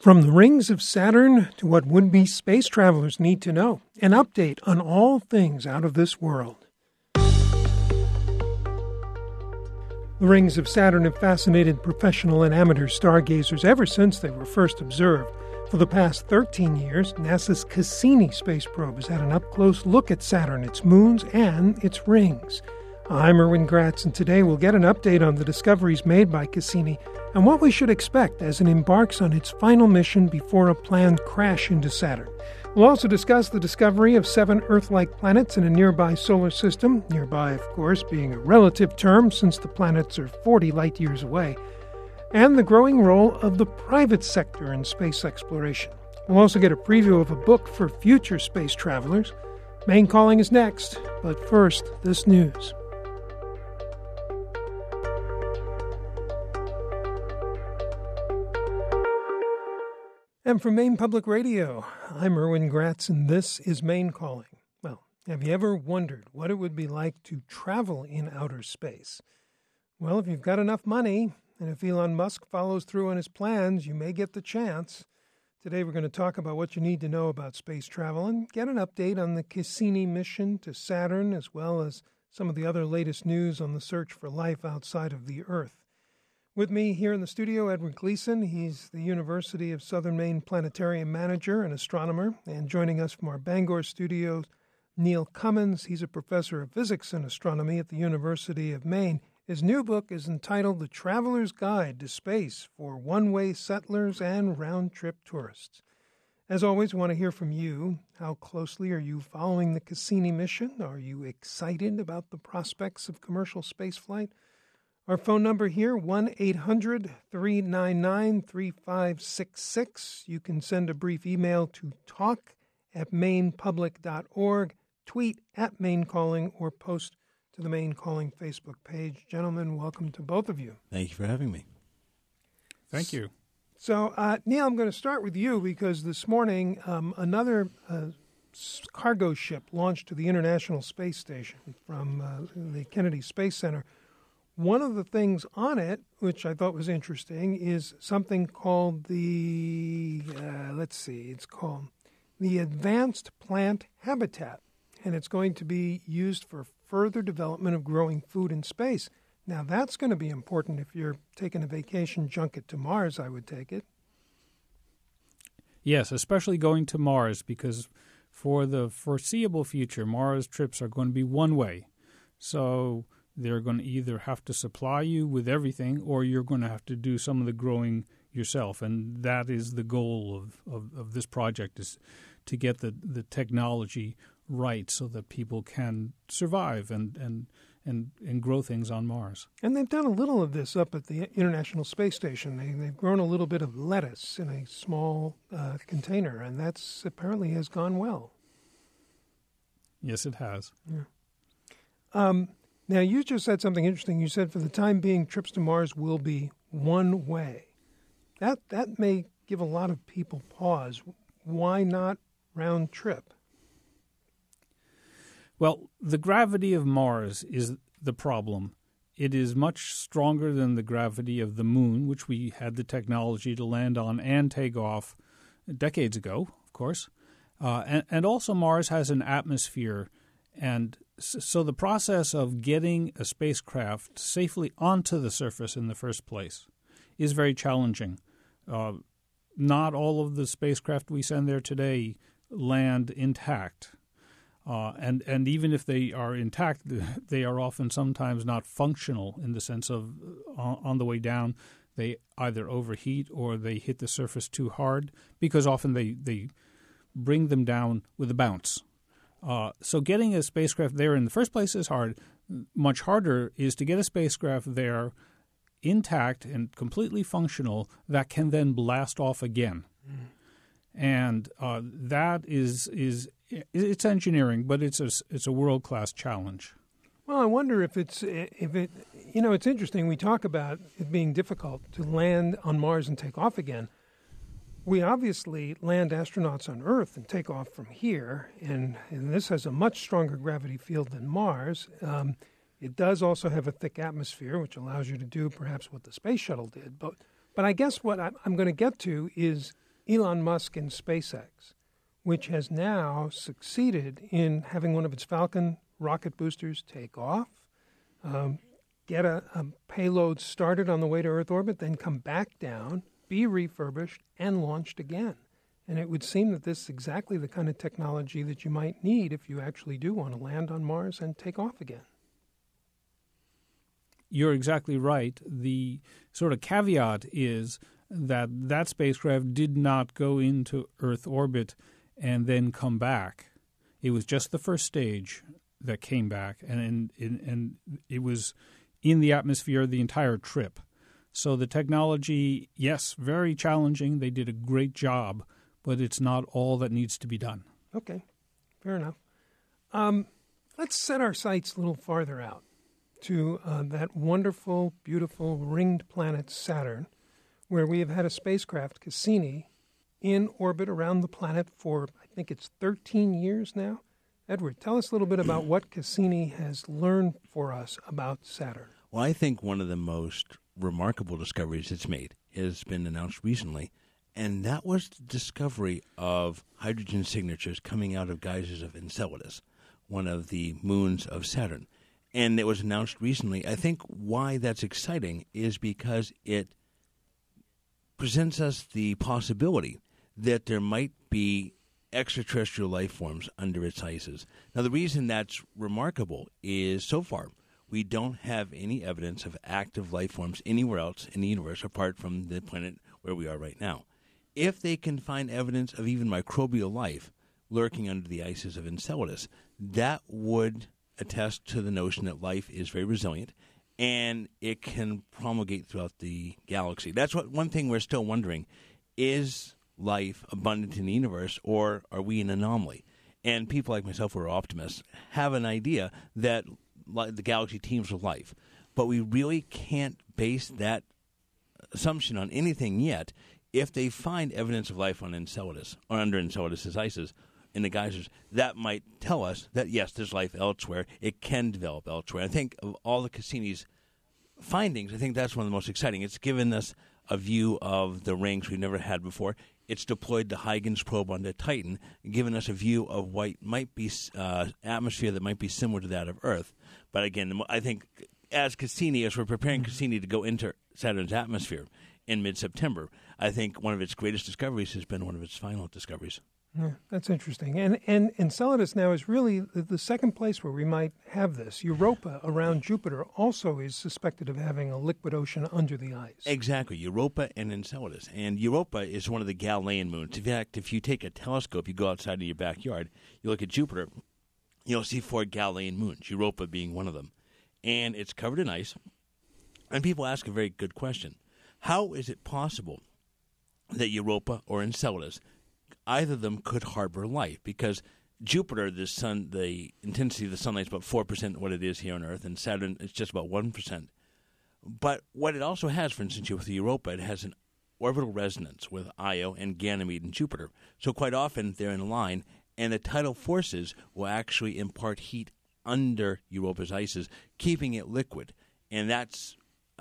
From the rings of Saturn to what would-be space travelers need to know, an update on all things out of this world. The rings of Saturn have fascinated professional and amateur stargazers ever since they were first observed. For the past 13 years, NASA's Cassini space probe has had an up-close look at Saturn, its moons, and its rings. I'm Erwin Gratz, and today we'll get an update on the discoveries made by Cassini and what we should expect as it embarks on its final mission before a planned crash into Saturn. We'll also discuss the discovery of 7 Earth-like planets in a nearby solar system, nearby, of course, being a relative term since the planets are 40 light-years away, and the growing role of the private sector in space exploration. We'll also get a preview of a book for future space travelers. Main Calling is next, but first, this news. And from Maine Public Radio, I'm Erwin Gratz, and this is Maine Calling. Well, have you ever wondered what it would be like to travel in outer space? Well, if you've got enough money, and if Elon Musk follows through on his plans, you may get the chance. Today we're going to talk about what you need to know about space travel and get an update on the Cassini mission to Saturn, as well as some of the other latest news on the search for life outside of the Earth. With me here in the studio, Edward Gleason. He's the University of Southern Maine Planetarium Manager and astronomer. And joining us from our Bangor studios, Neil Cummins. He's a professor of physics and astronomy at the University of Maine. His new book is entitled The Traveler's Guide to Space for One-Way Settlers and Round-Trip Tourists. As always, we want to hear from you. How closely are you following the Cassini mission? Are you excited about the prospects of commercial spaceflight? Our phone number here, 1-800-399-3566. You can send a brief email to talk@mainepublic.org, tweet @MaineCalling, or post to the Maine Calling Facebook page. Gentlemen, welcome to both of you. Thank you for having me. Thank you. So, Neil, I'm going to start with you because this morning another cargo ship launched to the International Space Station from the Kennedy Space Center. One of the things on it, which I thought was interesting, is something called the Advanced Plant Habitat, and it's going to be used for further development of growing food in space. Now, that's going to be important if you're taking a vacation junket to Mars, I would take it. Yes, especially going to Mars, because for the foreseeable future, Mars trips are going to be one way. So they're going to either have to supply you with everything or you're going to have to do some of the growing yourself. And that is the goal of this project, is to get the technology right so that people can survive and grow things on Mars. And they've done a little of this up at the International Space Station. They've grown a little bit of lettuce in a small container, and that's apparently has gone well. Yes, it has. Yeah. Now, you just said something interesting. You said for the time being, trips to Mars will be one way. That may give a lot of people pause. Why not round trip? Well, the gravity of Mars is the problem. It is much stronger than the gravity of the Moon, which we had the technology to land on and take off decades ago, of course. And also Mars has an atmosphere, and so the process of getting a spacecraft safely onto the surface in the first place is very challenging. Not all of the spacecraft we send there today land intact. And even if they are intact, they are often sometimes not functional in the sense of on the way down, they either overheat or they hit the surface too hard, because often they bring them down with a bounce. So getting a spacecraft there in the first place is hard. Much harder is to get a spacecraft there intact and completely functional that can then blast off again. Mm. And that is it's engineering, but it's a world-class challenge. Well, I wonder if it's interesting. We talk about it being difficult to land on Mars and take off again. We obviously land astronauts on Earth and take off from here, and this has a much stronger gravity field than Mars. It does also have a thick atmosphere, which allows you to do perhaps what the space shuttle did. But I guess what I'm going to get to is Elon Musk and SpaceX, which has now succeeded in having one of its Falcon rocket boosters take off, get a payload started on the way to Earth orbit, then come back down, be refurbished, and launched again. And it would seem that this is exactly the kind of technology that you might need if you actually do want to land on Mars and take off again. You're exactly right. The sort of caveat is that that spacecraft did not go into Earth orbit and then come back. It was just the first stage that came back, and it was in the atmosphere the entire trip. So the technology, yes, very challenging. They did a great job, but it's not all that needs to be done. Okay, fair enough. Let's set our sights a little farther out to that wonderful, beautiful ringed planet Saturn, where we have had a spacecraft, Cassini, in orbit around the planet for, I think it's 13 years now. Edward, tell us a little bit about what Cassini has learned for us about Saturn. Well, I think one of the most remarkable discoveries it's made has been announced recently, and that was the discovery of hydrogen signatures coming out of geysers of Enceladus, one of the moons of Saturn. And it was announced recently. I think why that's exciting is because it presents us the possibility that there might be extraterrestrial life forms under its ices. Now, the reason that's remarkable is so far we don't have any evidence of active life forms anywhere else in the universe apart from the planet where we are right now. If they can find evidence of even microbial life lurking under the ices of Enceladus, that would attest to the notion that life is very resilient and it can promulgate throughout the galaxy. That's one thing we're still wondering. Is life abundant in the universe, or are we an anomaly? And people like myself who are optimists have an idea that the galaxy teems with life. But we really can't base that assumption on anything yet. If they find evidence of life on Enceladus, or under Enceladus' ices, in the geysers, that might tell us that, yes, there's life elsewhere. It can develop elsewhere. I think of all the Cassini's findings, I think that's one of the most exciting. It's given us a view of the rings we've never had before. It's deployed the Huygens probe onto Titan, given us a view of what might be atmosphere that might be similar to that of Earth. But again, I think as we're preparing Cassini to go into Saturn's atmosphere in mid-September, I think one of its greatest discoveries has been one of its final discoveries. Yeah, that's interesting. And Enceladus now is really the second place where we might have this. Europa around Jupiter also is suspected of having a liquid ocean under the ice. Exactly, Europa and Enceladus. And Europa is one of the Galilean moons. In fact, if you take a telescope, you go outside of your backyard, you look at Jupiter, you'll see 4 Galilean moons, Europa being one of them. And it's covered in ice. And people ask a very good question. How is it possible that Europa or Enceladus, either of them could harbor life? Because Jupiter, the intensity of the sunlight is about 4% what it is here on Earth, and Saturn is just about 1%. But what it also has, for instance, with Europa, it has an orbital resonance with Io and Ganymede and Jupiter. So quite often they're in line, and the tidal forces will actually impart heat under Europa's ices, keeping it liquid. And that's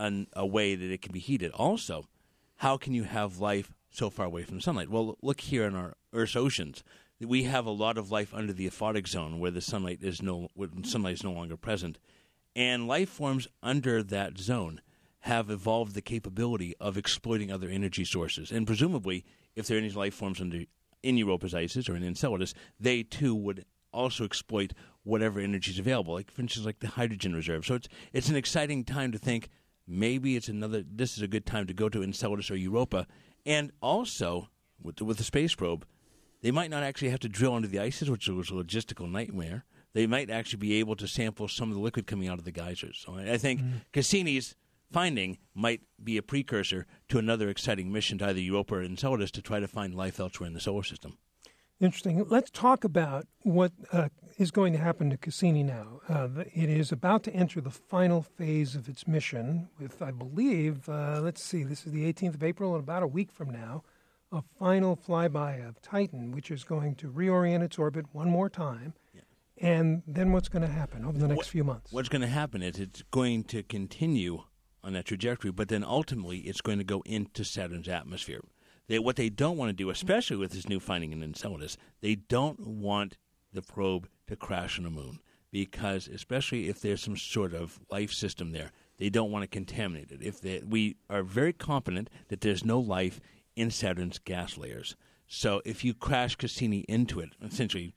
a way that it can be heated. Also, how can you have life so far away from sunlight? Well, look here in our Earth's oceans. We have a lot of life under the aphotic zone where the sunlight is no longer present. And life forms under that zone have evolved the capability of exploiting other energy sources. And presumably, if there are any life forms in Europa's ices or in Enceladus, they too would also exploit whatever energy is available, like for instance, like the hydrogen reserve. So it's an exciting time to think maybe this is a good time to go to Enceladus or Europa. And also, with the space probe, they might not actually have to drill under the ices, which was a logistical nightmare. They might actually be able to sample some of the liquid coming out of the geysers. So I think Cassini's finding might be a precursor to another exciting mission to either Europa or Enceladus to try to find life elsewhere in the solar system. Interesting. Let's talk about what is going to happen to Cassini now. It is about to enter the final phase of its mission with, I believe, this is the 18th of April, and about a week from now, a final flyby of Titan, which is going to reorient its orbit one more time. Yeah. And then what's going to happen over the next few months? What's going to happen is it's going to continue on that trajectory, but then ultimately it's going to go into Saturn's atmosphere. What they don't want to do, especially with this new finding in Enceladus, they don't want the probe to crash on the moon, because especially if there's some sort of life system there, they don't want to contaminate it. We are very confident that there's no life in Saturn's gas layers. So if you crash Cassini into it, essentially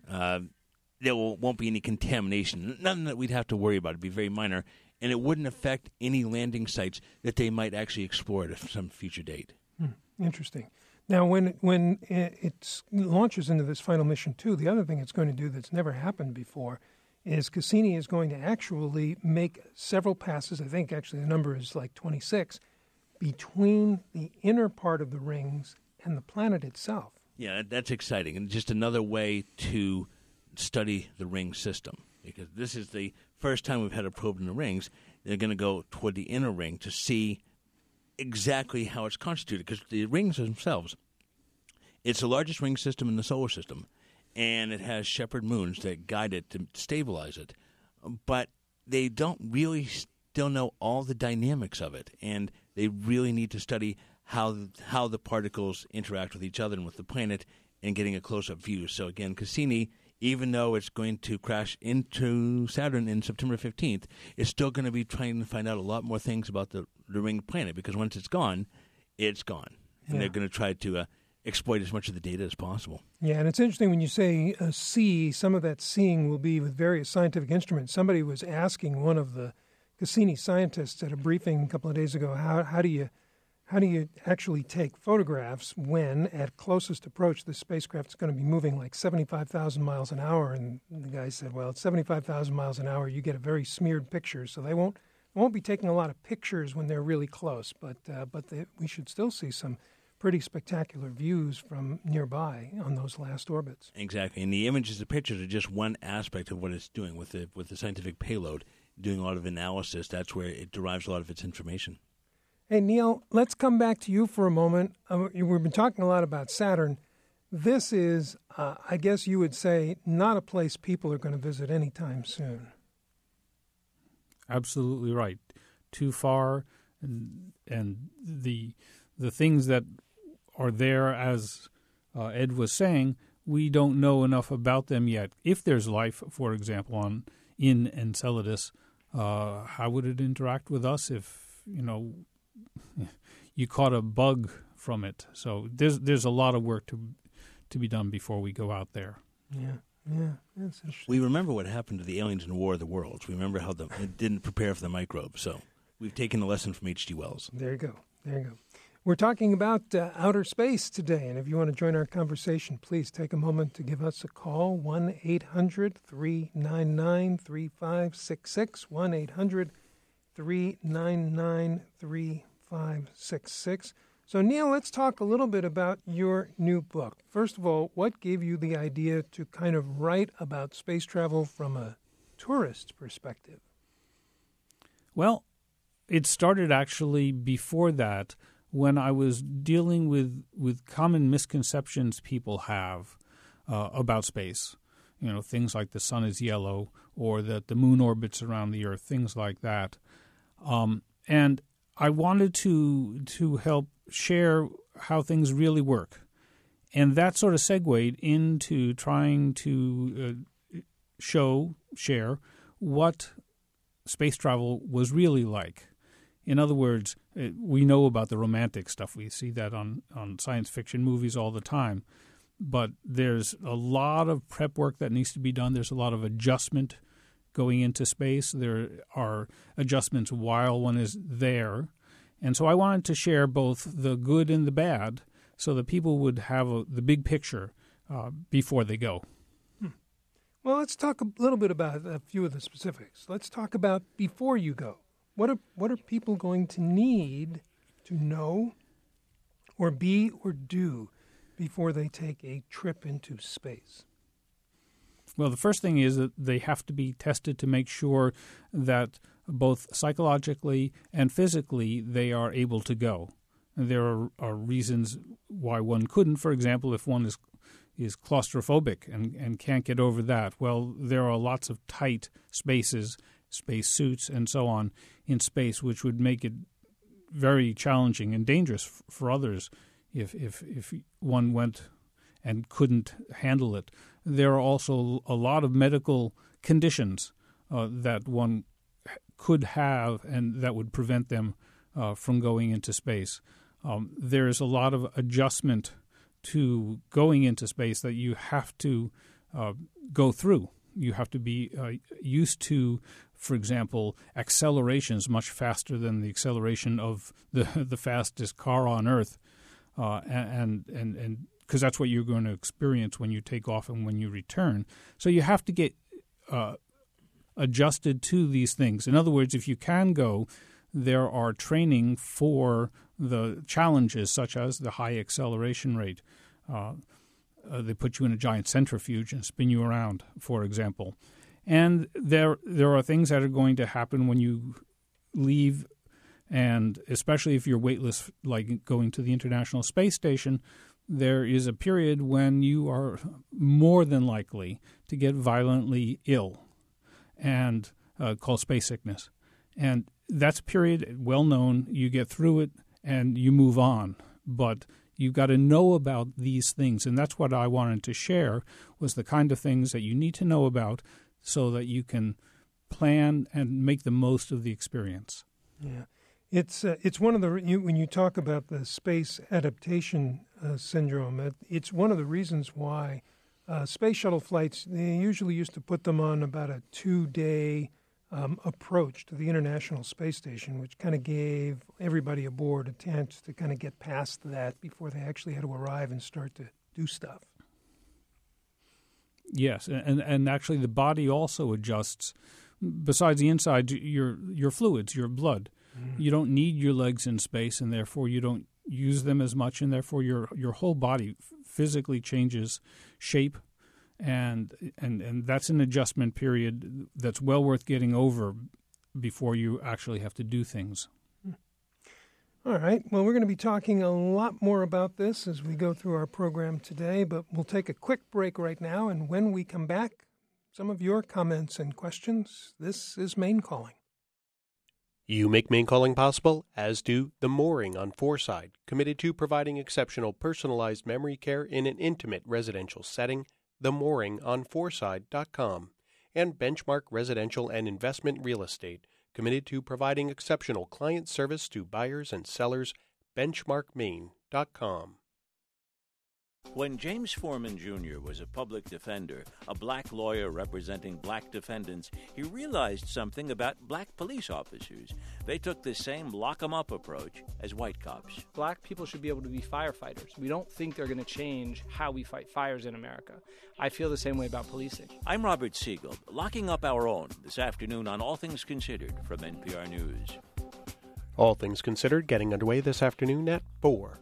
there won't be any contamination, nothing that we'd have to worry about. It'd be very minor, and it wouldn't affect any landing sites that they might actually explore at some future date. Interesting. Now, when it launches into this final mission, too, the other thing it's going to do that's never happened before is Cassini is going to actually make several passes. I think actually the number is like 26, between the inner part of the rings and the planet itself. Yeah, that's exciting, and just another way to study the ring system, because this is the first time we've had a probe in the rings. They're going to go toward the inner ring to see exactly how it's constituted, because the rings themselves, it's the largest ring system in the solar system, and it has shepherd moons that guide it to stabilize it. But they don't really still know all the dynamics of it, and they really need to study how the particles interact with each other and with the planet, and getting a close-up view. So again, Cassini, even though it's going to crash into Saturn in September 15th, it's still going to be trying to find out a lot more things about the ring planet, because once it's gone, it's gone. And they're going to try to exploit as much of the data as possible. Yeah, and it's interesting when you say see, some of that seeing will be with various scientific instruments. Somebody was asking one of the Cassini scientists at a briefing a couple of days ago, how do you actually take photographs when, at closest approach, the spacecraft is going to be moving like 75,000 miles an hour? And the guy said, well, at 75,000 miles an hour, you get a very smeared picture, so they won't be taking a lot of pictures when they're really close, but we should still see some pretty spectacular views from nearby on those last orbits. Exactly, and the images, the pictures are just one aspect of what it's doing with the scientific payload, doing a lot of analysis. That's where it derives a lot of its information. Hey, Neil, let's come back to you for a moment. We've been talking a lot about Saturn. This is, I guess you would say, not a place people are going to visit anytime soon. Absolutely right. Too far, and the things that are there, as Ed was saying, we don't know enough about them yet. If there's life, for example, in Enceladus, how would it interact with us if, you caught a bug from it? So there's a lot of work to be done before we go out there. Yeah, that's interesting. We remember what happened to the aliens in War of the Worlds. We remember how it didn't prepare for the microbes. So we've taken the lesson from H.G. Wells. There you go. We're talking about outer space today, and if you want to join our conversation, please take a moment to give us a call, 1-800-399-3566, 1-800-399-3566. So, Neil, let's talk a little bit about your new book. First of all, what gave you the idea to kind of write about space travel from a tourist perspective? Well, it started actually before that, when I was dealing with common misconceptions people have about space. Things like the sun is yellow, or that the moon orbits around the Earth, things like that. And I wanted to help share how things really work. And that sort of segued into trying to share what space travel was really like. In other words, we know about the romantic stuff. We see that on science fiction movies all the time. But there's a lot of prep work that needs to be done. There's a lot of adjustment going into space. There are adjustments while one is there. And so I wanted to share both the good and the bad so that people would have the big picture before they go. Well, let's talk a little bit about a few of the specifics. Let's talk about before you go. What are people going to need to know or be or do before they take a trip into space? Well, the first thing is that they have to be tested to make sure that both psychologically and physically they are able to go. And there are reasons why one couldn't. For example, if one is claustrophobic and can't get over that, well, there are lots of tight spaces, space suits, and so on in space, which would make it very challenging and dangerous for others if one went and couldn't handle it. There are also a lot of medical conditions that one could have and that would prevent them from going into space. There's a lot of adjustment to going into space that you have to go through. You have to be used to, for example, accelerations much faster than the acceleration of the fastest car on Earth, and because that's what you're going to experience when you take off and when you return. So you have to get adjusted to these things. In other words, if you can go, there are training for the challenges, such as the high acceleration rate. They put you in a giant centrifuge and spin you around, for example. And there are things that are going to happen when you leave, and especially if you're weightless, like going to the International Space Station, there is a period when you are more than likely to get violently ill, and called space sickness. And that's a period well known. You get through it and you move on. But you've got to know about these things, and that's what I wanted to share, was the kind of things that you need to know about so that you can plan and make the most of the experience. Yeah, it's one of the when you talk about the space adaptation syndrome, it's one of the reasons why space shuttle flights, they usually used to put them on about a 2-day approach to the International Space Station, which kind of gave everybody aboard a chance to kind of get past that before they actually had to arrive and start to do stuff. Yes, and actually the body also adjusts. Besides the inside, your fluids, your blood. Mm-hmm. You don't need your legs in space, and therefore you don't use them as much, and therefore your whole body physically changes shape. And that's an adjustment period that's well worth getting over before you actually have to do things. All right. Well, we're going to be talking a lot more about this as we go through our program today, but we'll take a quick break right now. And when we come back, some of your comments and questions. This is Maine Calling. You make Maine Calling possible, as do The Mooring on Foreside, committed to providing exceptional personalized memory care in an intimate residential setting. TheMooringOnForeside.com, and Benchmark Residential and Investment Real Estate, committed to providing exceptional client service to buyers and sellers. BenchmarkMaine.com. When James Foreman Jr. was a public defender, a black lawyer representing black defendants, he realized something about black police officers. They took the same lock-'em-up approach as white cops. Black people should be able to be firefighters. We don't think they're going to change how we fight fires in America. I feel the same way about policing. I'm Robert Siegel, locking up our own this afternoon on All Things Considered from NPR News. All Things Considered getting underway this afternoon at 4.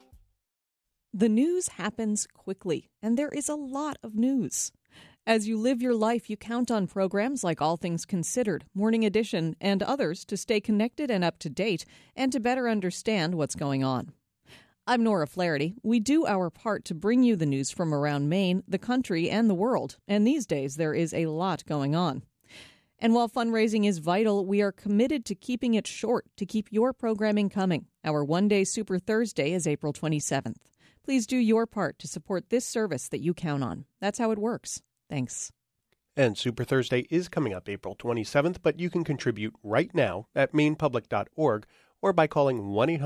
The news happens quickly, and there is a lot of news. As you live your life, you count on programs like All Things Considered, Morning Edition, and others to stay connected and up to date and to better understand what's going on. I'm Nora Flaherty. We do our part to bring you the news from around Maine, the country, and the world, and these days there is a lot going on. And while fundraising is vital, we are committed to keeping it short to keep your programming coming. Our one-day Super Thursday is April 27th. Please do your part to support this service that you count on. That's how it works. Thanks. And Super Thursday is coming up April 27th, but you can contribute right now at mainepublic.org or by calling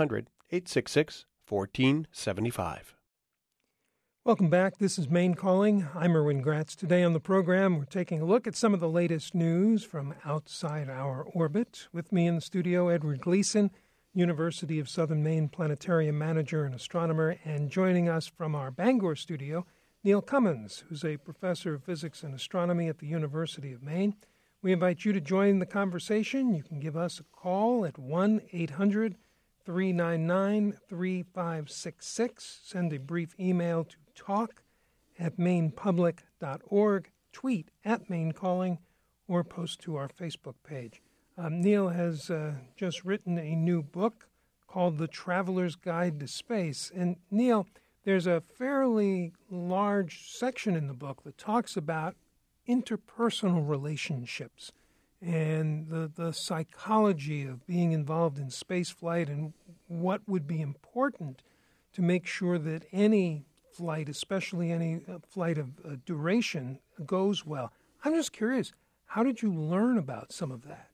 1-800-866-1475. Welcome back. This is Maine Calling. I'm Erwin Gratz. Today on the program, we're taking a look at some of the latest news from outside our orbit. With me in the studio, Edward Gleason, University of Southern Maine Planetarium Manager and Astronomer, and joining us from our Bangor studio, Neil Cummins, who's a professor of physics and astronomy at the University of Maine. We invite you to join the conversation. You can give us a call at 1-800-399-3566. Send a brief email to talk@mainepublic.org, tweet @MaineCalling, or post to our Facebook page. Neil has just written a new book called The Traveler's Guide to Space. And Neil, there's a fairly large section in the book that talks about interpersonal relationships and the psychology of being involved in space flight and what would be important to make sure that any flight, especially any flight of duration, goes well. I'm just curious, how did you learn about some of that?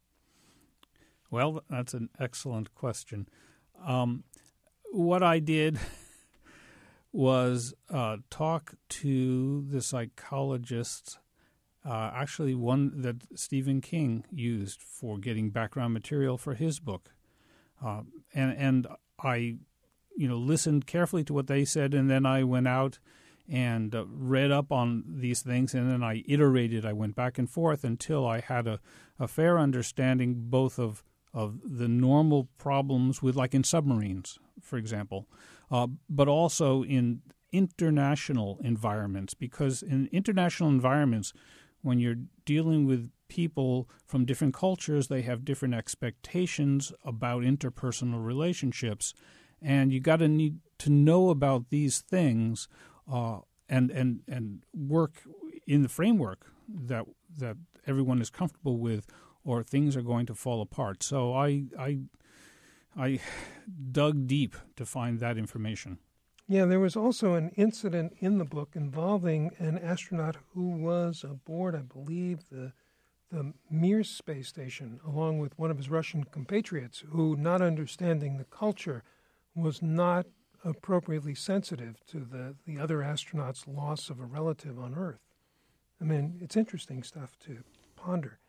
Well, that's an excellent question. What I did was talk to the psychologists, actually one that Stephen King used for getting background material for his book. And I, listened carefully to what they said, and then I went out and read up on these things, and then I iterated. I went back and forth until I had a fair understanding both of the normal problems with, like in submarines, for example, but also in international environments, because in international environments, when you're dealing with people from different cultures, they have different expectations about interpersonal relationships, and you got to need to know about these things and work in the framework that everyone is comfortable with, or things are going to fall apart. So I dug deep to find that information. Yeah, there was also an incident in the book involving an astronaut who was aboard, I believe, the Mir space station, along with one of his Russian compatriots, who, not understanding the culture, was not appropriately sensitive to the other astronauts' loss of a relative on Earth. I mean, it's interesting stuff to ponder.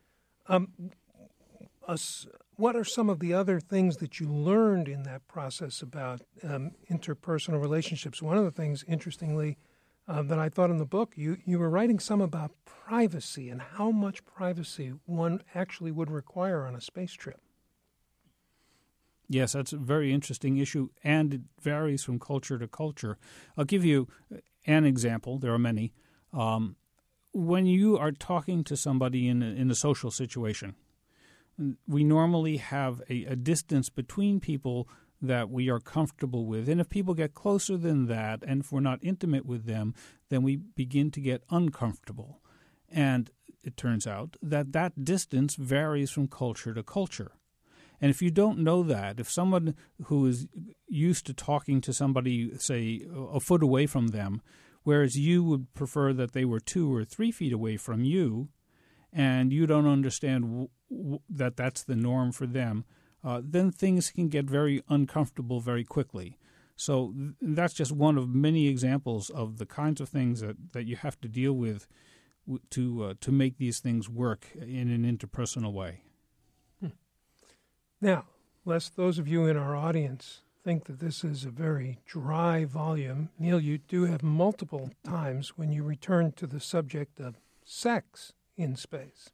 What are some of the other things that you learned in that process about interpersonal relationships? One of the things, interestingly, that I thought in the book, you were writing some about privacy and how much privacy one actually would require on a space trip. Yes, that's a very interesting issue, and it varies from culture to culture. I'll give you an example. There are many. When you are talking to somebody in a social situation, we normally have a distance between people that we are comfortable with. And if people get closer than that, and if we're not intimate with them, then we begin to get uncomfortable. And it turns out that distance varies from culture to culture. And if you don't know that, if someone who is used to talking to somebody, say, a foot away from them, whereas you would prefer that they were 2 or 3 feet away from you, and you don't understand that that's the norm for them, then things can get very uncomfortable very quickly. So that's just one of many examples of the kinds of things that you have to deal with to make these things work in an interpersonal way. Now, lest those of you in our audience think that this is a very dry volume, Neil, you do have multiple times when you return to the subject of sex in space.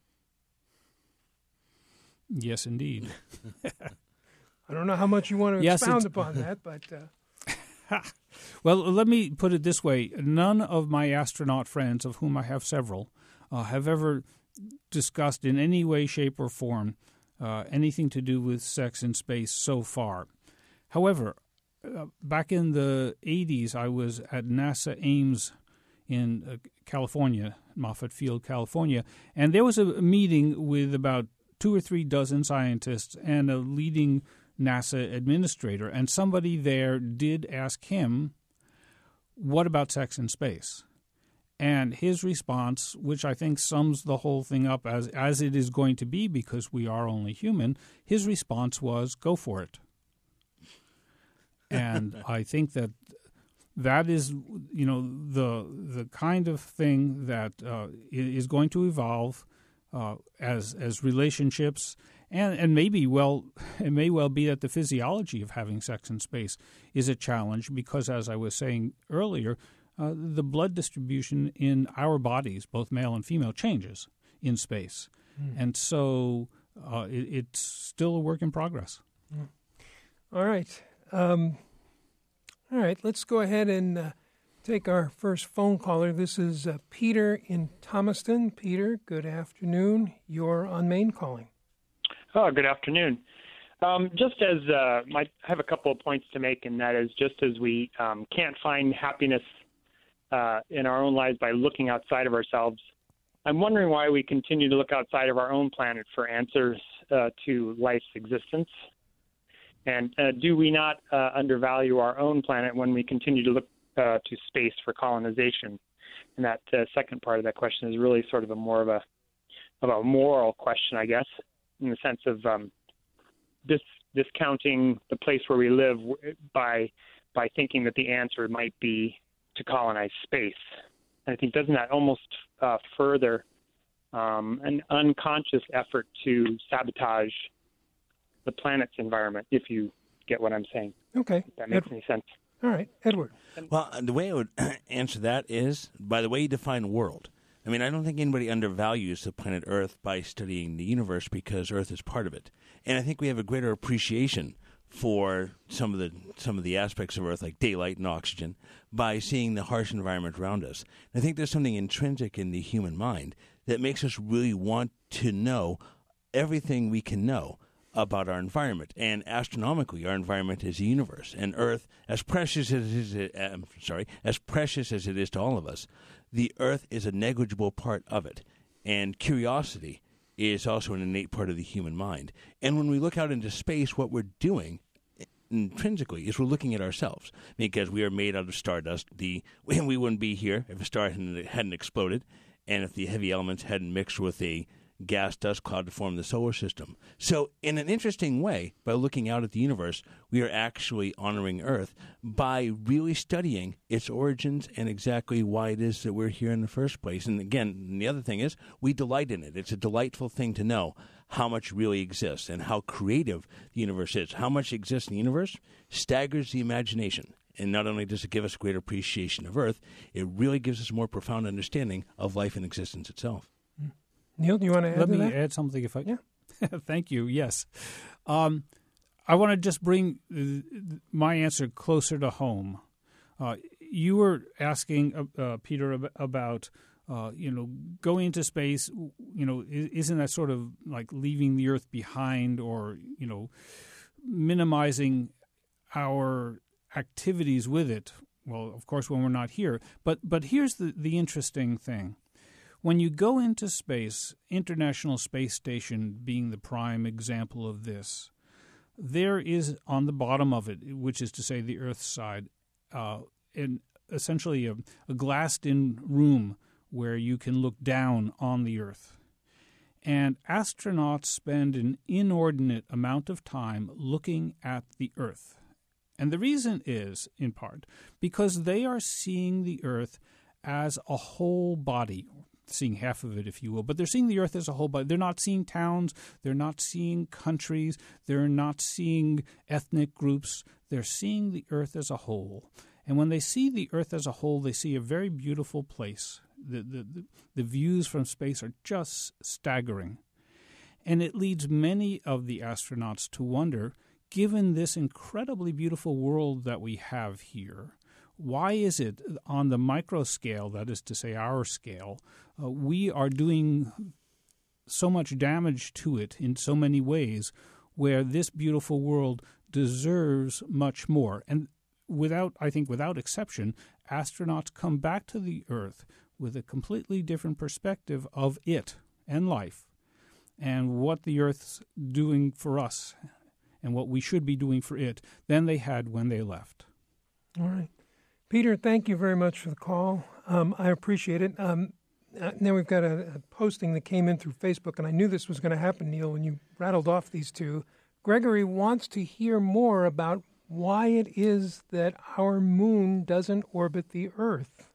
Yes, indeed. I don't know how much you want to expound upon that, but... Well, let me put it this way. None of my astronaut friends, of whom I have several, have ever discussed in any way, shape, or form anything to do with sex in space so far. However, back in the 80s, I was at NASA Ames in California, Moffett Field, California, and there was a meeting with about 2 or 3 dozen scientists and a leading NASA administrator, and somebody there did ask him, what about sex in space? And his response, which I think sums the whole thing up as it is going to be because we are only human, his response was, go for it. And I think that is, the kind of thing that is going to evolve as relationships, and it may well be that the physiology of having sex in space is a challenge because, as I was saying earlier, the blood distribution in our bodies, both male and female, changes in space. And so it's still a work in progress. All right. Let's go ahead and take our first phone caller. This is Peter in Thomaston. Peter, good afternoon. You're on Maine Calling. Oh, good afternoon. Just as I have a couple of points to make, and that is just as we can't find happiness in our own lives by looking outside of ourselves, I'm wondering why we continue to look outside of our own planet for answers to life's existence. And do we not undervalue our own planet when we continue to look to space for colonization? And that second part of that question is really sort of a moral question, I guess, in the sense of discounting the place where we live by thinking that the answer might be to colonize space. And I think doesn't that almost further an unconscious effort to sabotage the planet's environment, if you get what I'm saying? Okay. If that makes any sense. All right, Edward. Well, the way I would answer that is by the way you define world. I mean, I don't think anybody undervalues the planet Earth by studying the universe because Earth is part of it. And I think we have a greater appreciation for some of the aspects of Earth, like daylight and oxygen, by seeing the harsh environment around us. And I think there's something intrinsic in the human mind that makes us really want to know everything we can know about our environment. And astronomically, our environment is the universe. And Earth, as precious as it is to all of us, the Earth is a negligible part of it. And curiosity is also an innate part of the human mind. And when we look out into space, what we're doing intrinsically is we're looking at ourselves, because we are made out of stardust. We wouldn't be here if a star hadn't exploded, and if the heavy elements hadn't mixed with a gas dust cloud to form the solar system. So in an interesting way, by looking out at the universe, we are actually honoring Earth by really studying its origins and exactly why it is that we're here in the first place. And again, the other thing is we delight in it. It's a delightful thing to know how much really exists and how creative the universe is. How much exists in the universe staggers the imagination. And not only does it give us a greater appreciation of Earth, it really gives us a more profound understanding of life and existence itself. Neil, do you want to add to that? Let me add something if I... Yeah. Thank you, yes. I want to just bring my answer closer to home. You were asking, Peter, about, going into space, isn't that sort of like leaving the Earth behind or, minimizing our activities with it? Well, of course, when we're not here. But here's the interesting thing. When you go into space, International Space Station being the prime example of this, there is on the bottom of it, which is to say the Earth's side, essentially a glassed-in room where you can look down on the Earth. And astronauts spend an inordinate amount of time looking at the Earth. And the reason is, in part, because they are seeing the Earth as a whole body, seeing half of it, if you will, but they're seeing the Earth as a whole body. They're not seeing towns, they're not seeing countries, they're not seeing ethnic groups. They're seeing the Earth as a whole. And when they see the Earth as a whole, they see a very beautiful place. The views from space are just staggering. And it leads many of the astronauts to wonder, given this incredibly beautiful world that we have here, why is it on the micro scale, that is to say our scale, we are doing so much damage to it in so many ways, where this beautiful world deserves much more? And without exception, astronauts come back to the Earth with a completely different perspective of it and life and what the Earth's doing for us and what we should be doing for it than they had when they left. All right. Peter, thank you very much for the call. I appreciate it. Now we've got a posting that came in through Facebook, and I knew this was going to happen, Neil, when you rattled off these two. Gregory wants to hear more about why it is that our moon doesn't orbit the Earth.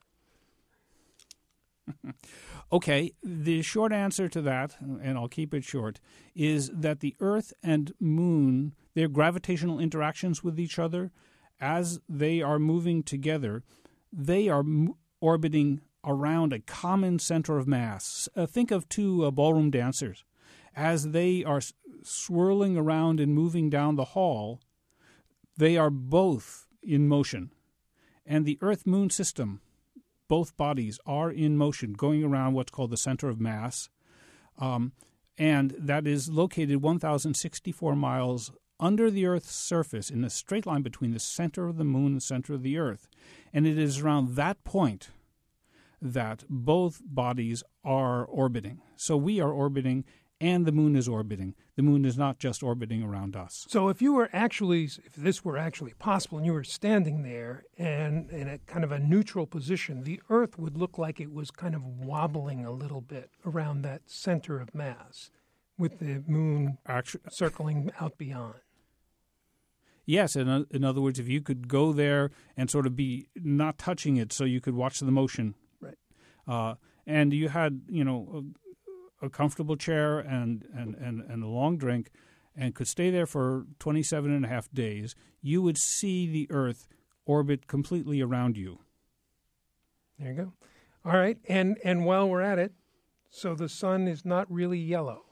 Okay, the short answer to that, and I'll keep it short, is that the Earth and moon, their gravitational interactions with each other, as they are moving together, they are orbiting around a common center of mass. Think of two ballroom dancers. As they are swirling around and moving down the hall, they are both in motion. And the Earth-Moon system, both bodies are in motion, going around what's called the center of mass. And that is located 1,064 miles under the Earth's surface in a straight line between the center of the moon and the center of the Earth. And it is around that point that both bodies are orbiting. So we are orbiting and the moon is orbiting. The moon is not just orbiting around us. So if this were actually possible and you were standing there and in a kind of a neutral position, the Earth would look like it was kind of wobbling a little bit around that center of mass with the moon circling out beyond. Yes, in other words, if you could go there and sort of be not touching it so you could watch the motion. Right. And you had, a comfortable chair and a long drink and could stay there for 27 and a half days, you would see the Earth orbit completely around you. There you go. All right. And while we're at it, so the sun is not really yellow.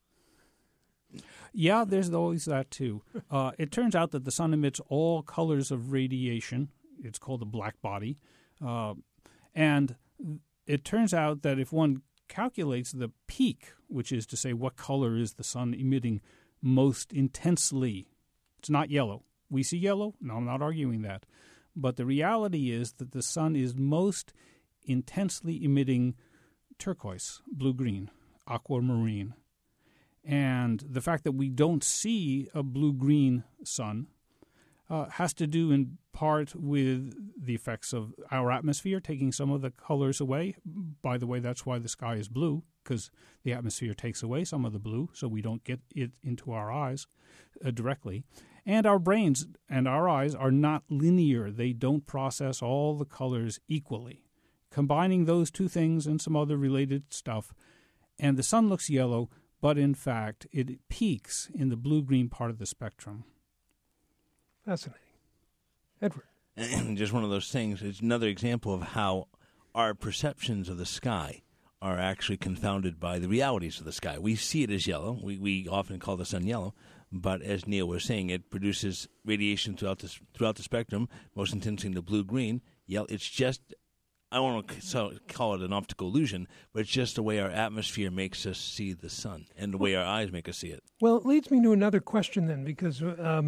Yeah, there's always that too. It turns out that the sun emits all colors of radiation. It's called a black body. And it turns out that if one calculates the peak, which is to say what color is the sun emitting most intensely, it's not yellow. We see yellow. No, I'm not arguing that. But the reality is that the sun is most intensely emitting turquoise, blue-green, aquamarine. And the fact that we don't see a blue-green sun has to do in part with the effects of our atmosphere taking some of the colors away. By the way, that's why the sky is blue, because the atmosphere takes away some of the blue, so we don't get it into our eyes directly. And our brains and our eyes are not linear. They don't process all the colors equally. Combining those two things and some other related stuff, and the sun looks yellow, but in fact it peaks in the blue-green part of the spectrum. Fascinating. Edward. And just one of those things, it's another example of how our perceptions of the sky are actually confounded by the realities of the sky. We see it as yellow. We often call the sun yellow, but as Neil was saying, it produces radiation throughout the spectrum, most intensely in the blue-green. It's just, I don't want to call it an optical illusion, but it's just the way our atmosphere makes us see the sun and the way our eyes make us see it. Well, it leads me to another question then, because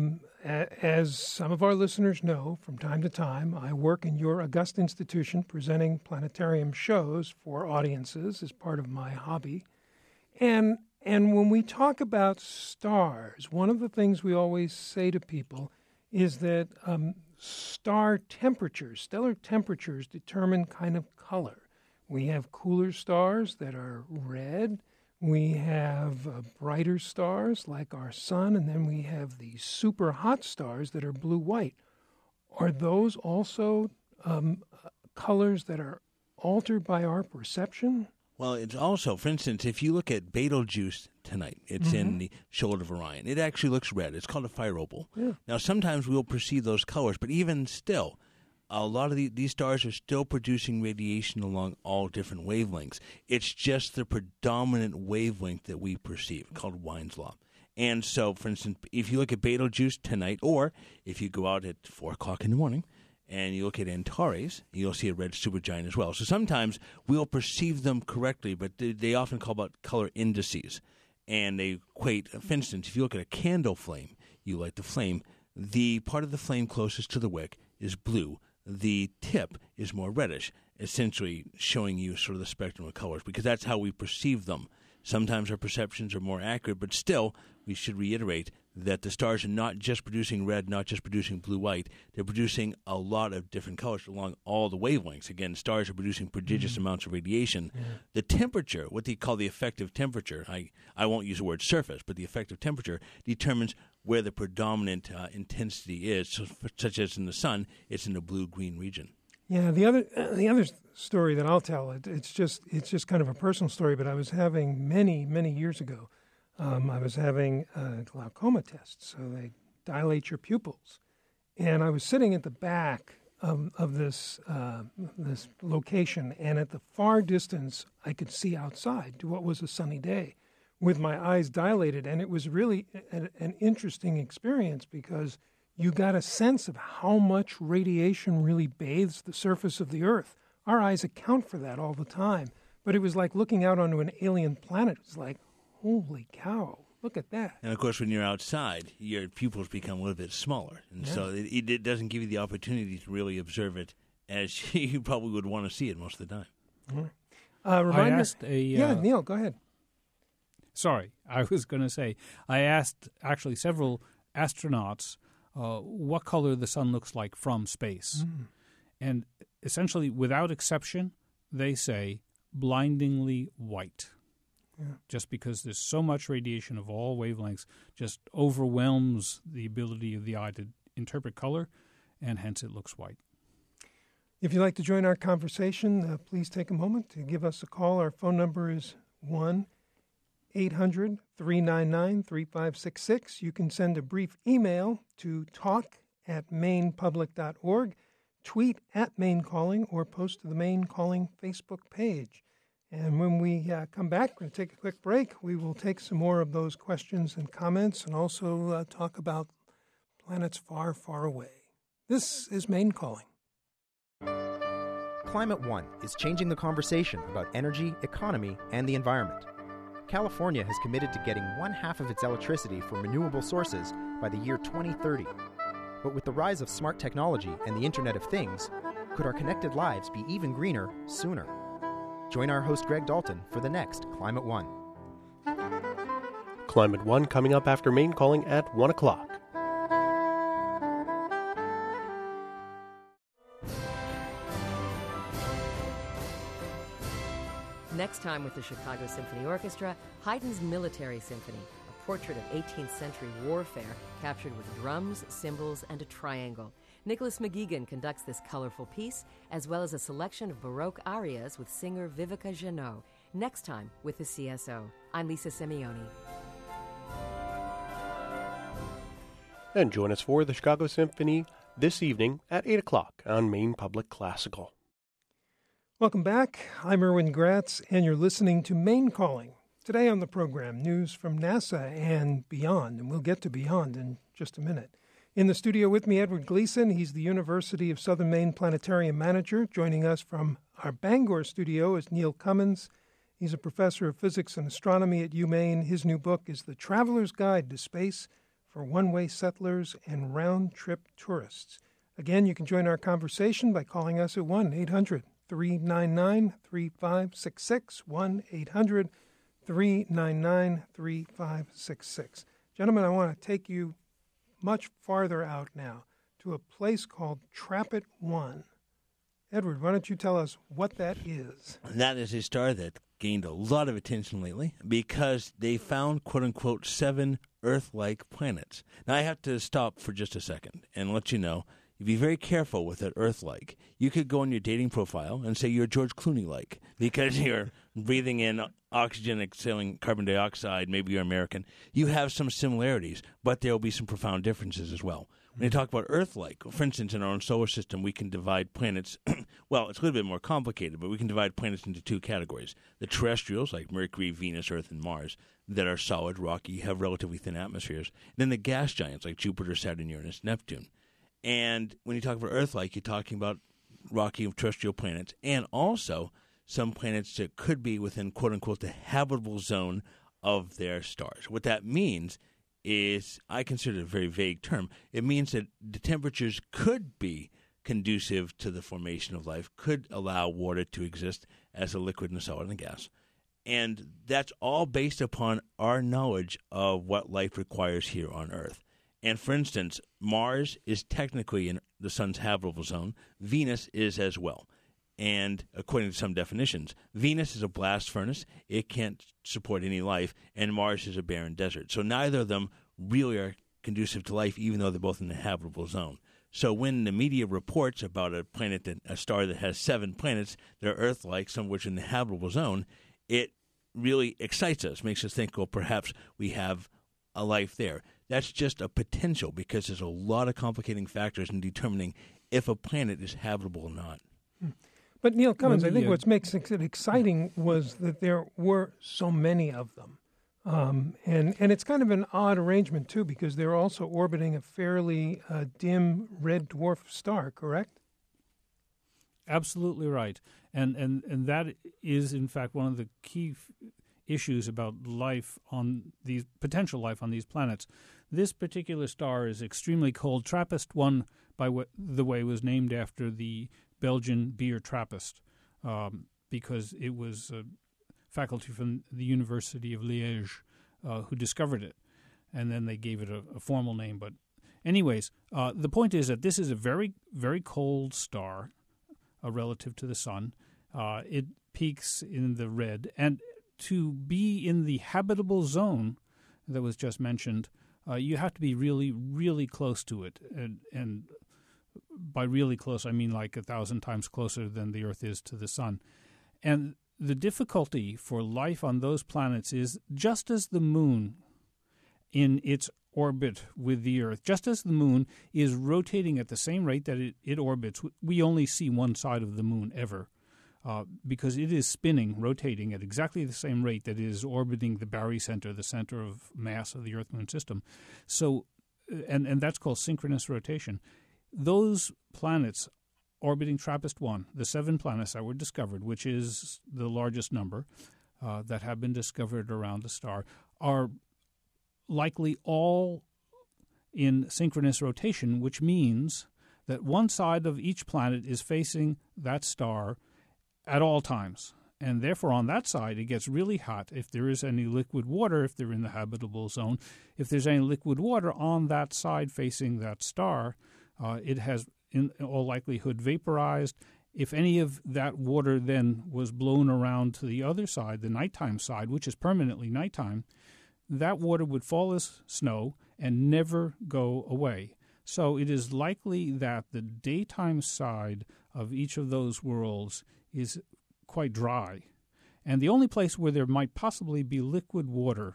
as some of our listeners know, from time to time, I work in your august institution presenting planetarium shows for audiences as part of my hobby. And when we talk about stars, one of the things we always say to people is that stellar temperatures determine kind of color. We have cooler stars that are red. We have brighter stars like our sun, and then we have these super hot stars that are blue-white. Are those also colors that are altered by our perception? Well, it's also, for instance, if you look at Betelgeuse tonight, it's in the shoulder of Orion. It actually looks red. It's called a fire opal. Yeah. Now, sometimes we'll perceive those colors, but even still, a lot of these stars are still producing radiation along all different wavelengths. It's just the predominant wavelength that we perceive, called Wien's law. And so, for instance, if you look at Betelgeuse tonight, or if you go out at 4 o'clock in the morning and you look at Antares, you'll see a red supergiant as well. So sometimes we'll perceive them correctly, but they often call about color indices. And they equate, for instance, if you look at a candle flame, you light the flame, the part of the flame closest to the wick is blue. The tip is more reddish, essentially showing you sort of the spectrum of colors, because that's how we perceive them. Sometimes our perceptions are more accurate, but still, we should reiterate that the stars are not just producing red, not just producing blue-white. They're producing a lot of different colors along all the wavelengths. Again, stars are producing prodigious amounts of radiation. Yeah. The temperature, what they call the effective temperature, I won't use the word surface, but the effective temperature determines where the predominant intensity is. So, such as in the sun, it's in the blue-green region. Yeah, the other story that I'll tell, it's just kind of a personal story, but I was having many years ago, I was having glaucoma tests, so they dilate your pupils, and I was sitting at the back of this location, and at the far distance, I could see outside to what was a sunny day, with my eyes dilated, and it was really an interesting experience because you got a sense of how much radiation really bathes the surface of the Earth. Our eyes account for that all the time. But it was like looking out onto an alien planet. It was like, holy cow, look at that. And, of course, when you're outside, your pupils become a little bit smaller. And so it doesn't give you the opportunity to really observe it as you probably would want to see it most of the time. Mm-hmm. I asked Neil, go ahead. Sorry, I was going to say, I asked actually several astronauts what color the sun looks like from space. And essentially, without exception, they say blindingly white. Just because there's so much radiation of all wavelengths, just overwhelms the ability of the eye to interpret color, and hence it looks white. If you'd like to join our conversation, please take a moment to give us a call. Our phone number is 1-800-399-3566. You can send a brief email to talk@mainepublic.org, tweet @Maine Calling, or post to the Maine Calling Facebook page. And when we come back, we're going to take a quick break. We will take some more of those questions and comments and also talk about planets far, far away. This is Maine Calling. Climate One is changing the conversation about energy, economy, and the environment. California has committed to getting 1/2 of its electricity from renewable sources by the year 2030. But with the rise of smart technology and the Internet of Things, could our connected lives be even greener sooner? Join our host Greg Dalton for the next Climate One. Climate One coming up after Maine Calling at 1 o'clock. Next time with the Chicago Symphony Orchestra, Haydn's Military Symphony, a portrait of 18th century warfare captured with drums, cymbals, and a triangle. Nicholas McGeegan conducts this colorful piece, as well as a selection of Baroque arias with singer Vivica Jeannot. Next time with the CSO. I'm Lisa Simeoni. And join us for the Chicago Symphony this evening at 8 o'clock on Maine Public Classical. Welcome back. I'm Erwin Gratz, and you're listening to Maine Calling. Today on the program, news from NASA and beyond, and we'll get to beyond in just a minute. In the studio with me, Edward Gleason. He's the University of Southern Maine Planetarium Manager. Joining us from our Bangor studio is Neil Cummins. He's a professor of physics and astronomy at UMaine. His new book is The Traveler's Guide to Space for One-Way Settlers and Round-Trip Tourists. Again, you can join our conversation by calling us at 1-800-399-3566, 1-800-399-3566. Gentlemen, I want to take you much farther out now to a place called TRAPPIST-1. Edward, why don't you tell us what that is? That is a star that gained a lot of attention lately because they found, quote-unquote, 7 Earth-like planets. Now, I have to stop for just a second and let you know, you be very careful with that Earth-like. You could go on your dating profile and say you're George Clooney-like because you're breathing in oxygen, exhaling carbon dioxide, maybe you're American. You have some similarities, but there will be some profound differences as well. When you talk about Earth-like, for instance, in our own solar system, we can divide planets. Well, it's a little bit more complicated, but we can divide planets into 2 categories. The terrestrials, like Mercury, Venus, Earth, and Mars, that are solid, rocky, have relatively thin atmospheres. And then the gas giants, like Jupiter, Saturn, Uranus, Neptune. And when you talk about Earth-like, you're talking about rocky terrestrial planets, and also some planets that could be within, quote-unquote, the habitable zone of their stars. What that means is, I consider it a very vague term, it means that the temperatures could be conducive to the formation of life, could allow water to exist as a liquid and a solid and a gas. And that's all based upon our knowledge of what life requires here on Earth. And for instance, Mars is technically in the sun's habitable zone. Venus is as well. And according to some definitions, Venus is a blast furnace. It can't support any life. And Mars is a barren desert. So neither of them really are conducive to life, even though they're both in the habitable zone. So when the media reports about a star that has 7 planets that are Earth-like, some of which are in the habitable zone, it really excites us, makes us think, well, perhaps we have a life there. That's just a potential because there's a lot of complicating factors in determining if a planet is habitable or not. But Neil Cummins, I think what makes it exciting was that there were so many of them. And it's kind of an odd arrangement, too, because they're also orbiting a fairly dim red dwarf star, correct? Absolutely right. And that is, in fact, one of the key issues about life on these potential life on these planets. This particular star is extremely cold. TRAPPIST-1, by the way, was named after the Belgian beer Trappist because it was faculty from the University of Liège who discovered it, and then they gave it a formal name. But anyways, the point is that this is a very, very cold star relative to the sun. It peaks in the red, and to be in the habitable zone that was just mentioned, you have to be really, really close to it. And by really close, I mean like 1,000 times closer than the Earth is to the sun. And the difficulty for life on those planets is just as the moon in its orbit with the Earth, just as the moon is rotating at the same rate that it orbits, we only see one side of the moon ever. Because it is spinning, rotating at exactly the same rate that it is orbiting the barycenter, the center of mass of the Earth-Moon system. So, and that's called synchronous rotation. Those planets orbiting TRAPPIST-1, the 7 planets that were discovered, which is the largest number that have been discovered around the star, are likely all in synchronous rotation, which means that one side of each planet is facing that star at all times. And therefore, on that side, it gets really hot. If there is any liquid water, if they're in the habitable zone, if there's any liquid water on that side facing that star, it has, in all likelihood, vaporized. If any of that water then was blown around to the other side, the nighttime side, which is permanently nighttime, that water would fall as snow and never go away. So it is likely that the daytime side of each of those worlds is quite dry. And the only place where there might possibly be liquid water,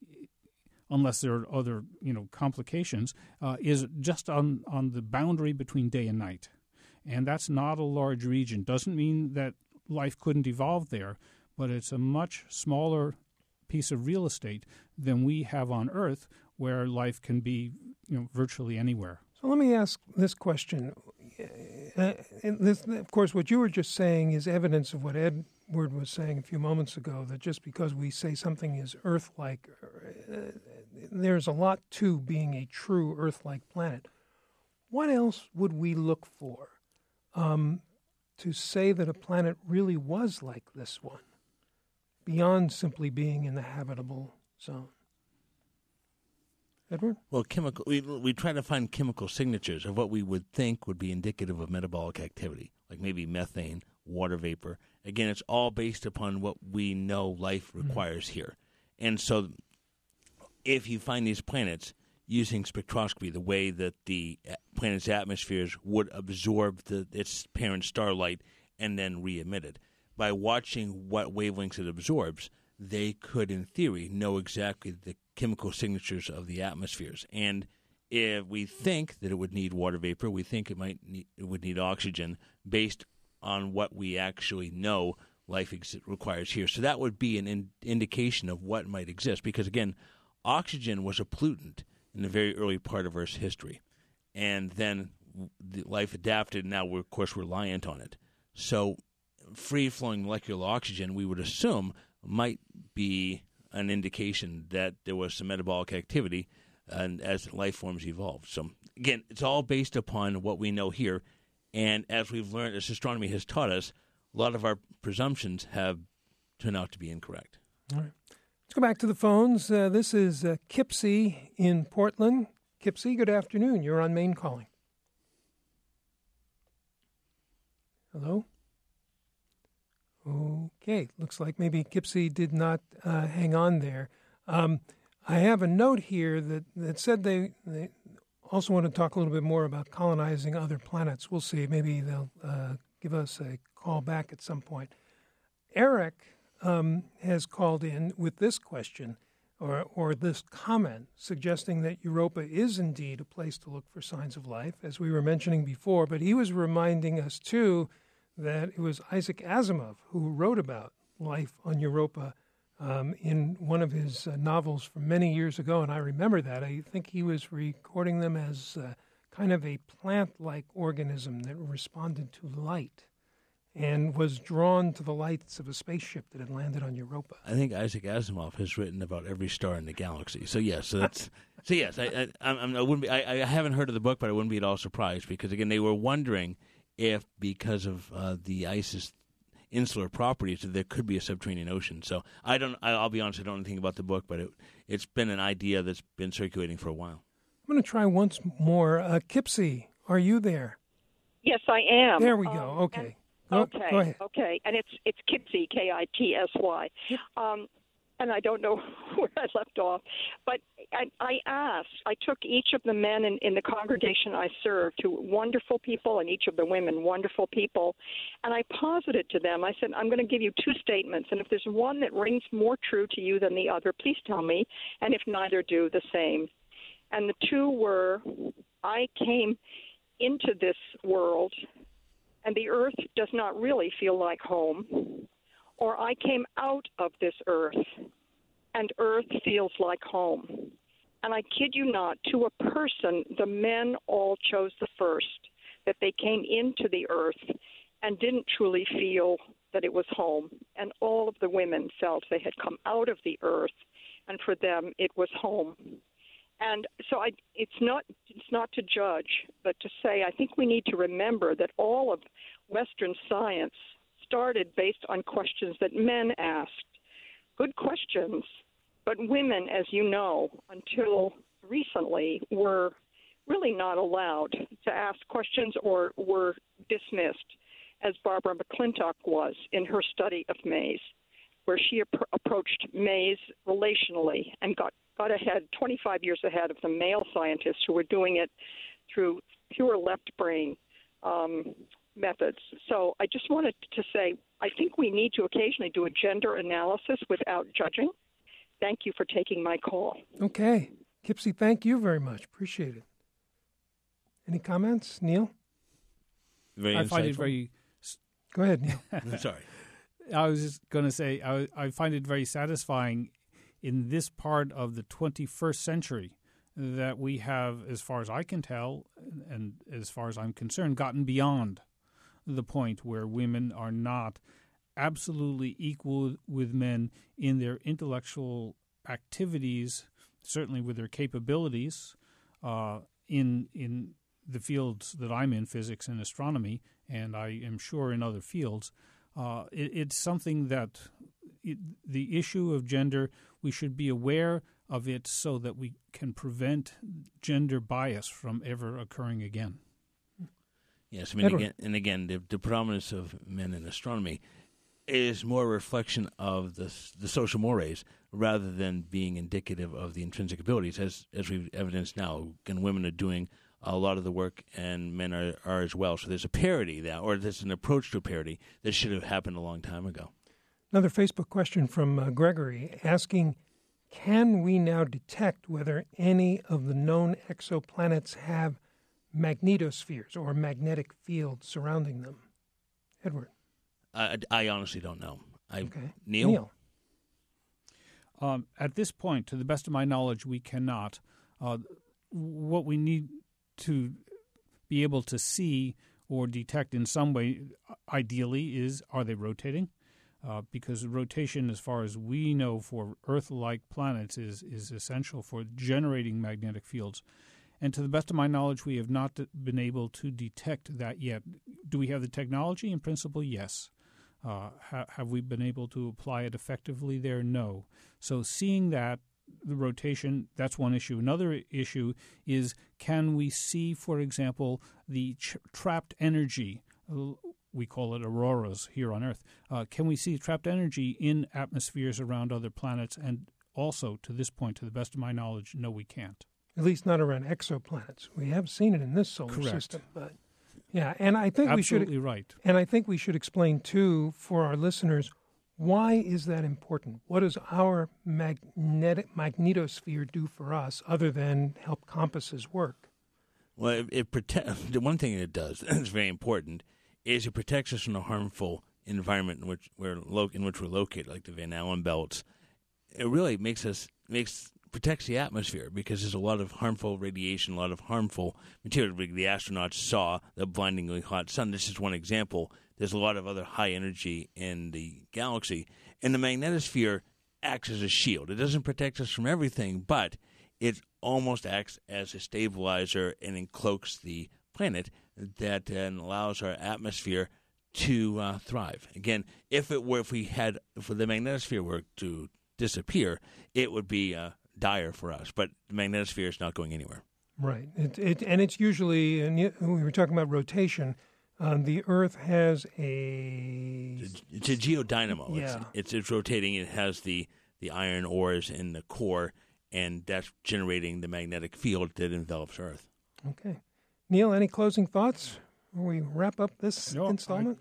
unless there are other complications, is just on the boundary between day and night. And that's not a large region. Doesn't mean that life couldn't evolve there, but it's a much smaller piece of real estate than we have on Earth, where life can be virtually anywhere. So let me ask this question. Of course, what you were just saying is evidence of what Edward was saying a few moments ago, that just because we say something is Earth-like, there's a lot to being a true Earth-like planet. What else would we look for to say that a planet really was like this one, beyond simply being in the habitable zone? Edward? Well, we try to find chemical signatures of what we would think would be indicative of metabolic activity, like maybe methane, water vapor. Again, it's all based upon what we know life requires here. And so if you find these planets using spectroscopy, the way that the planet's atmospheres would absorb its parent starlight and then re-emit it, by watching what wavelengths it absorbs, they could, in theory, know exactly the chemical signatures of the atmospheres. And if we think that it would need water vapor, we think it would need oxygen based on what we actually know life requires here. So that would be an indication of what might exist. Because, again, oxygen was a pollutant in the very early part of Earth's history. And then life adapted, and now we're, of course, reliant on it. So free-flowing molecular oxygen, we would assume, might be an indication that there was some metabolic activity and as life forms evolved. So, again, it's all based upon what we know here. And as we've learned, as astronomy has taught us, a lot of our presumptions have turned out to be incorrect. All right. Let's go back to the phones. This is Kipsy in Portland. Kipsy, good afternoon. You're on Maine Calling. Hello? Okay, looks like maybe Kipsy did not hang on there. I have a note here that said they also want to talk a little bit more about colonizing other planets. We'll see. Maybe they'll give us a call back at some point. Eric has called in with this question or this comment suggesting that Europa is indeed a place to look for signs of life, as we were mentioning before, but he was reminding us, too, that it was Isaac Asimov who wrote about life on Europa in one of his novels from many years ago, and I remember that. I think he was recording them as kind of a plant-like organism that responded to light and was drawn to the lights of a spaceship that had landed on Europa. I think Isaac Asimov has written about every star in the galaxy. So yes, I wouldn't be. I haven't heard of the book, but I wouldn't be at all surprised because again, they were wondering if because of the ice insular properties, that there could be a subterranean ocean. So I'll be honest, I don't know anything about the book, but it's been an idea that's been circulating for a while. I'm going to try once more. Kipsy, are you there? Yes, I am. There we go. Okay. Go ahead. Okay. And it's Kitsy, Kitsy. And I don't know where I left off. But I took each of the men in the congregation I served, who were wonderful people, and each of the women, wonderful people, and I posited to them, I said, I'm going to give you two statements, and if there's one that rings more true to you than the other, please tell me, and if neither do, the same. And the two were, I came into this world, and the earth does not really feel like home, or I came out of this earth, and earth feels like home. And I kid you not, to a person, the men all chose the first, that they came into the earth and didn't truly feel that it was home. And all of the women felt they had come out of the earth, and for them it was home. And so it's not to judge, but to say I think we need to remember that all of Western science started based on questions that men asked. Good questions, but women, as you know, until recently were really not allowed to ask questions or were dismissed, as Barbara McClintock was in her study of maize, where she approached maize relationally and got ahead, 25 years ahead of the male scientists who were doing it through pure left brain methods. So I just wanted to say, I think we need to occasionally do a gender analysis without judging. Thank you for taking my call. Okay. Kipsy, thank you very much. Appreciate it. Any comments, Neil? Very I find it insightful. very... Go ahead, Neil. I'm sorry. I was just going to say, I find it very satisfying in this part of the 21st century that we have, as far as I can tell, and as far as I'm concerned, gotten beyond the point where women are not absolutely equal with men in their intellectual activities, certainly with their capabilities in the fields that I'm in, physics and astronomy, and I am sure in other fields. It's something that the issue of gender, we should be aware of it so that we can prevent gender bias from ever occurring again. Yes, I mean, again, the predominance of men in astronomy is more a reflection of the social mores rather than being indicative of the intrinsic abilities, as we've evidenced now. And women are doing a lot of the work, and men are as well. So there's a parity there, or there's an approach to a parity that should have happened a long time ago. Another Facebook question from Gregory asking, can we now detect whether any of the known exoplanets have magnetospheres or magnetic fields surrounding them? Edward. I honestly don't know. Okay. Neil? At this point, to the best of my knowledge, we cannot. What we need to be able to see or detect in some way, ideally, is are they rotating? Because rotation, as far as we know, for Earth-like planets is essential for generating magnetic fields. And to the best of my knowledge, we have not been able to detect that yet. Do we have the technology? In principle, yes. Have we been able to apply it effectively there? No. So seeing that, the rotation, that's one issue. Another issue is, can we see, for example, the trapped energy? We call it auroras here on Earth. Can we see trapped energy in atmospheres around other planets? And also, to this point, to the best of my knowledge, no, we can't. At least not around exoplanets. We have seen it in this solar system, but yeah, and I think absolutely right. And I think we should explain too for our listeners, why is that important? What does our magnetosphere do for us other than help compasses work? Well, the one thing it does that's very important is it protects us from a harmful environment in which we're located, like the Van Allen belts. It really protects the atmosphere because there's a lot of harmful radiation, a lot of harmful material. The astronauts saw the blindingly hot sun. This is one example. There's a lot of other high energy in the galaxy, and the magnetosphere acts as a shield. It doesn't protect us from everything, but it almost acts as a stabilizer and encloaks the planet that allows our atmosphere to thrive. Again, if the magnetosphere were to disappear, it would be dire for us. But the magnetosphere is not going anywhere. Right. And it's usually, and we were talking about rotation. The Earth has it's a geodynamo. Yeah. It's rotating. It has the iron ores in the core, and that's generating the magnetic field that envelops Earth. Okay. Neil, any closing thoughts before we wrap up this installment?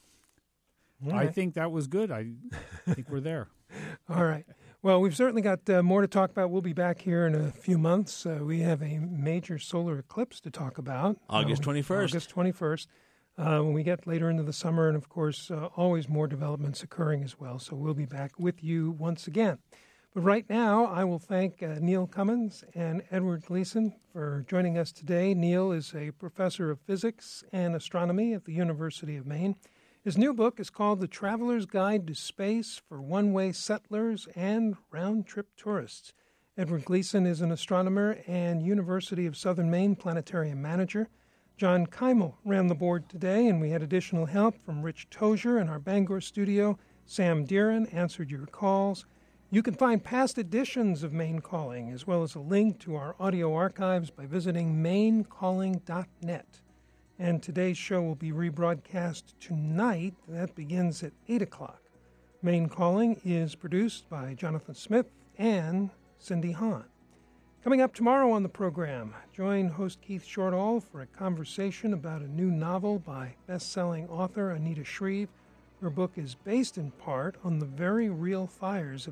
I think that was good. I think we're there. All right. Well, we've certainly got more to talk about. We'll be back here in a few months. We have a major solar eclipse to talk about. August 21st. August 21st. When we get later into the summer, and of course, always more developments occurring as well. So we'll be back with you once again. But right now, I will thank Neil Cummins and Edward Gleason for joining us today. Neil is a professor of physics and astronomy at the University of Maine. His new book is called The Traveler's Guide to Space for One-Way Settlers and Round-Trip Tourists. Edward Gleason is an astronomer and University of Southern Maine planetarium manager. John Keimel ran the board today, and we had additional help from Rich Tozier in our Bangor studio. Sam Deeren answered your calls. You can find past editions of Maine Calling, as well as a link to our audio archives by visiting mainecalling.net. And today's show will be rebroadcast tonight. That begins at 8 o'clock. Maine Calling is produced by Jonathan Smith and Cindy Hahn. Coming up tomorrow on the program, join host Keith Shortall for a conversation about a new novel by best-selling author Anita Shreve. Her book is based in part on the very real fires of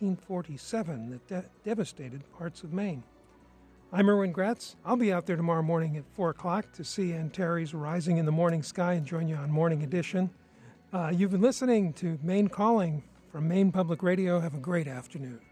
1947 that devastated parts of Maine. I'm Erwin Gratz. I'll be out there tomorrow morning at 4 o'clock to see Antares rising in the morning sky and join you on Morning Edition. You've been listening to Maine Calling from Maine Public Radio. Have a great afternoon.